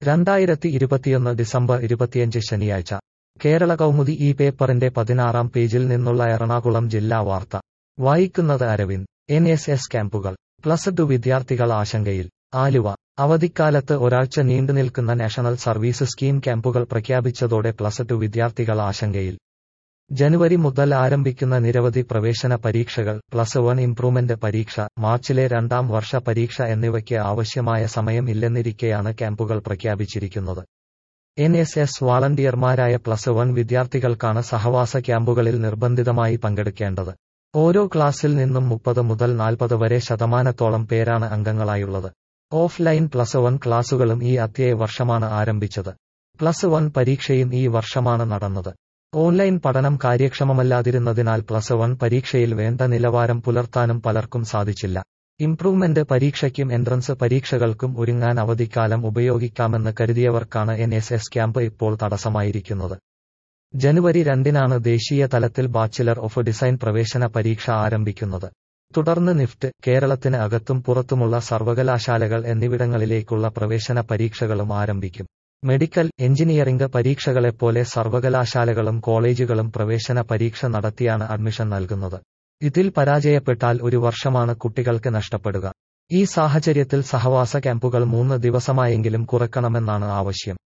2021 December 25 ശനിയാഴ്ച കേരള കൗമുദി ഈ പേപ്പറിന്റെ 16-ാം പേജിൽ നിന്നുള്ള എറണാകുളം ജില്ലാ വാർത്ത വായിക്കുന്നത് അരവിന്ദ്. NSS ക്യാമ്പുകൾ. +2 വിദ്യാർത്ഥികൾ ആശങ്കയിൽ. ആലുവ. അവധിക്കാലത്ത് ഒരാഴ്ച നീണ്ടുനിൽക്കുന്ന നാഷണൽ സർവീസ് സ്കീം ക്യാമ്പുകൾ പ്രഖ്യാപിച്ചതോടെ +2 വിദ്യാർത്ഥികൾ ആശങ്കയിൽ. ജനുവരി മുതൽ ആരംഭിക്കുന്ന നിരവധി പ്രവേശന പരീക്ഷകൾ, +1 ഇംപ്രൂവ്മെന്റ് പരീക്ഷ, മാർച്ചിലെ 2ാം വർഷ പരീക്ഷ എന്നിവയ്ക്ക് ആവശ്യമായ സമയം ഇല്ലെന്നിരിക്കെയാണ് ക്യാമ്പുകൾ പ്രഖ്യാപിച്ചിരിക്കുന്നത്. NSS വാളണ്ടിയർമാരായ +1 വിദ്യാർത്ഥികൾക്കാണ് സഹവാസ ക്യാമ്പുകളിൽ നിർബന്ധിതമായി പങ്കെടുക്കേണ്ടത്. ഓരോ ക്ലാസ്സിൽ നിന്നും 30 മുതൽ 40 വരെ ശതമാനത്തോളം പേരാണ് അംഗങ്ങളായുള്ളത്. ഓഫ്ലൈൻ +1 ക്ലാസുകളും ഈ അധ്യയ വർഷമാണ് ആരംഭിച്ചത്. +1 പരീക്ഷയും ഈ വർഷമാണ് നടന്നത്. ഓൺലൈൻ പഠനം കാര്യക്ഷമമല്ലാതിരുന്നതിനാൽ +1 പരീക്ഷയിൽ വേണ്ട നിലവാരം പുലർത്താനും പലർക്കും സാധിച്ചില്ല. ഇംപ്രൂവ്മെന്റ് പരീക്ഷയ്ക്കും എൻട്രൻസ് പരീക്ഷകൾക്കും ഒരുങ്ങാൻ അവധിക്കാലം ഉപയോഗിക്കാമെന്ന് കരുതിയവർക്കാണ് NSS ക്യാമ്പ് ഇപ്പോൾ തടസ്സമായിരിക്കുന്നത്. ജനുവരി 2-നാണ് ദേശീയ തലത്തിൽ ബാച്ചിലർ ഓഫ് ഡിസൈൻ പ്രവേശന പരീക്ഷ ആരംഭിക്കുന്നത്. തുടർന്ന് നിഫ്റ്റ്, കേരളത്തിന് അകത്തും പുറത്തുമുള്ള സർവകലാശാലകൾ എന്നിവിടങ്ങളിലേക്കുള്ള പ്രവേശന പരീക്ഷകളും ആരംഭിക്കും. മെഡിക്കൽ, എഞ്ചിനീയറിംഗ് പരീക്ഷകളെപ്പോലെ സർവകലാശാലകളും കോളേജുകളും പ്രവേശന പരീക്ഷ നടത്തിയാണ് അഡ്മിഷൻ നൽകുന്നത്. ഇതിൽ പരാജയപ്പെട്ടാൽ ഒരു വർഷമാണ് കുട്ടികൾക്ക് നഷ്ടപ്പെടുക. ഈ സാഹചര്യത്തിൽ സഹവാസ ക്യാമ്പുകൾ 3 ദിവസമായെങ്കിലും കുറയ്ക്കണമെന്നാണ് ആവശ്യം.